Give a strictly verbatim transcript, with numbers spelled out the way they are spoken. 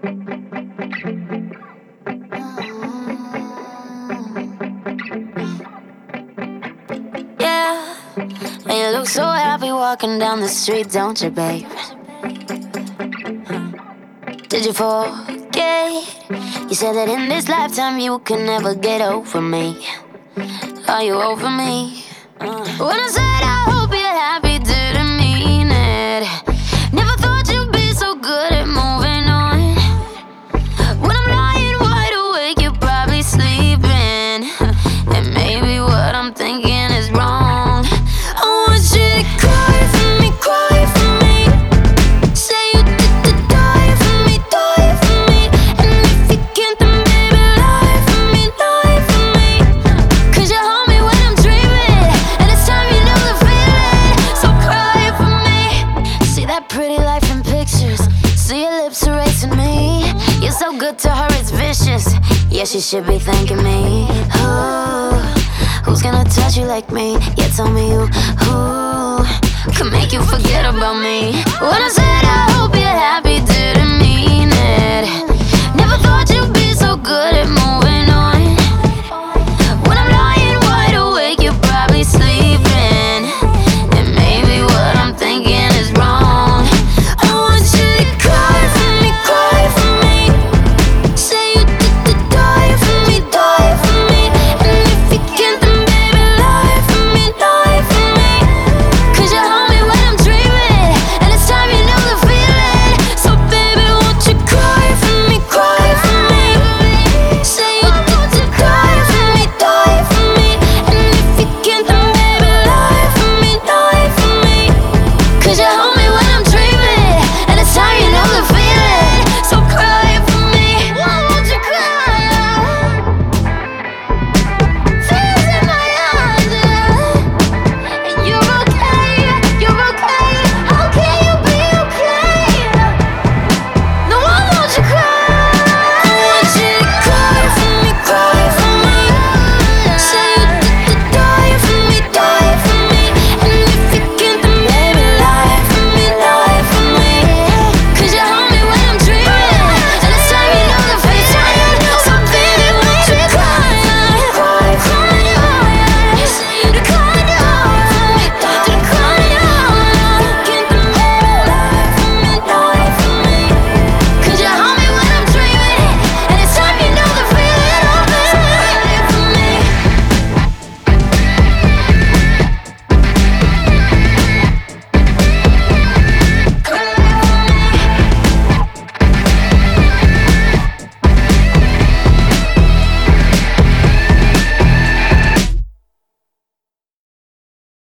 Yeah, and you look so happy walking down the street, don't you, babe? Did you forget? You said that in this lifetime you can never get over me. Are you over me? When I said I hope you're happy, didn't mean it. Never thought you'd be so good at moving on. When I'm lying wide awake, you're probably sleeping. And maybe what I'm thinking is wrong. I want you to cry for me, cry for me. Say you did to die for me, die for me. And if you can't, then baby, lie for me, lie for me. Cause you hold me when I'm dreaming, and it's time you know the feeling. So cry for me. See that pretty life in pictures, see your lips erasing me. You're so good to her, it's vicious. Yeah, she should be thanking me. Ooh, who's gonna touch you like me? Yeah, tell me who, who could make you forget about me. When I said I hope